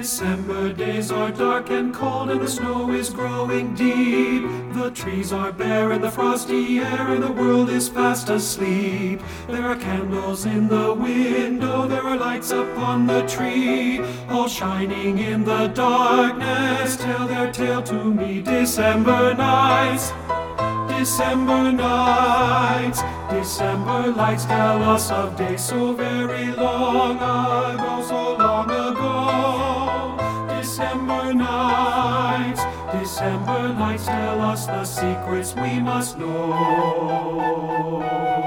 December days are dark and cold, and the snow is growing deep. The trees are bare in the frosty air, and the world is fast asleep. There are candles in the window, there are lights upon the tree, all shining in the darkness, tell their tale to me. December nights, December nights, December lights tell us of days so very long ago, so long ago. December nights, December lights tell us the secrets we must know.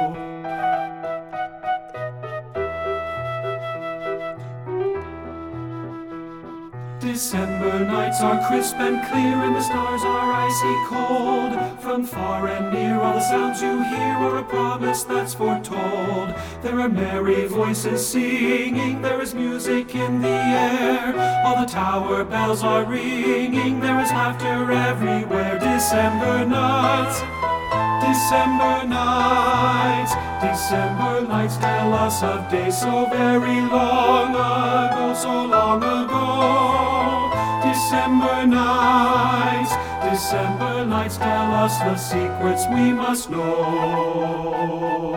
December nights are crisp and clear, and the stars are icy cold. From far and near, all the sounds you hear are a promise that's foretold. There are merry voices singing, there is music in the air. All the tower bells are ringing, there is laughter everywhere. December nights, December nights, December lights tell us of days so very long ago, so long ago. December nights, December lights tell us the secrets we must know.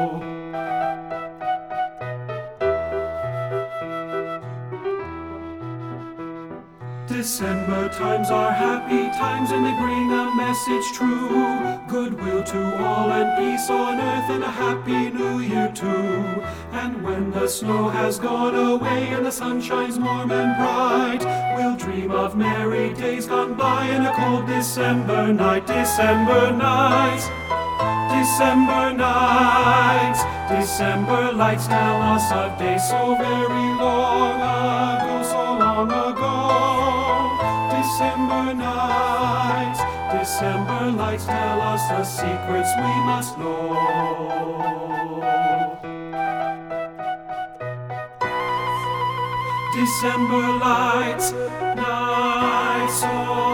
December times are happy times, and they bring a message true. Goodwill to all and peace on earth, and a happy new year too. And when the snow has gone away and the sun shines warm and bright, we'll dream of merry days gone by in a cold December night. December nights, December nights, December lights tell us of days so very long ago, so long ago. December nights, December lights tell us the secrets we must know. December lights, nights.